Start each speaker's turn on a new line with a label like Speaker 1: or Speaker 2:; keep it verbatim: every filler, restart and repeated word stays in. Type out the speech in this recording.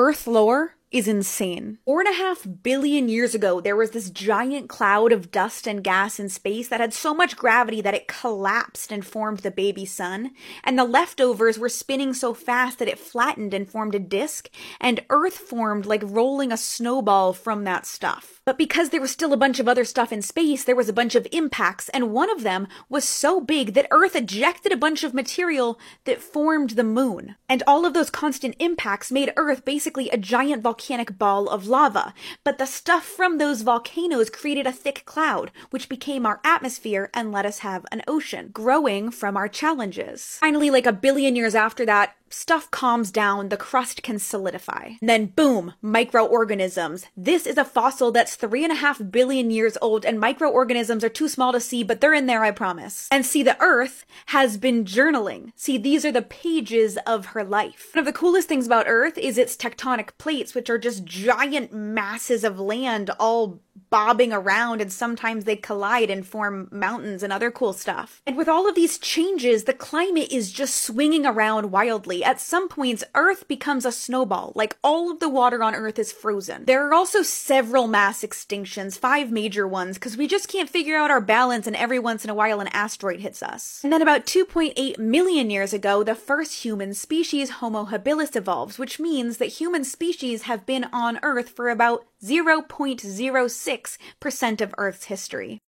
Speaker 1: Earth lore is insane. Four and a half billion years ago, there was this giant cloud of dust and gas in space that had so much gravity that it collapsed and formed the baby sun, and the leftovers were spinning so fast that it flattened and formed a disk, and Earth formed like rolling a snowball from that stuff. But because there was still a bunch of other stuff in space, there was a bunch of impacts, and one of them was so big that Earth ejected a bunch of material that formed the moon. And all of those constant impacts made Earth basically a giant volcanic ball of lava. But the stuff from those volcanoes created a thick cloud, which became our atmosphere and let us have an ocean, growing from our challenges. Finally, like a billion years after that, stuff calms down, the crust can solidify. And then boom, microorganisms. This is a fossil that's three and a half billion years old, and microorganisms are too small to see, but they're in there, I promise. And see, the Earth has been journaling. See, these are the pages of her life. One of the coolest things about Earth is its tectonic plates, which are just giant masses of land all bobbing around, and sometimes they collide and form mountains and other cool stuff. And with all of these changes, the climate is just swinging around wildly. At some points, Earth becomes a snowball, like all of the water on Earth is frozen. There are also several mass extinctions, five major ones, because we just can't figure out our balance, and every once in a while an asteroid hits us. And then about two point eight million years ago, the first human species, Homo habilis, evolves, which means that human species have been on Earth for about zero point zero six percent of Earth's history.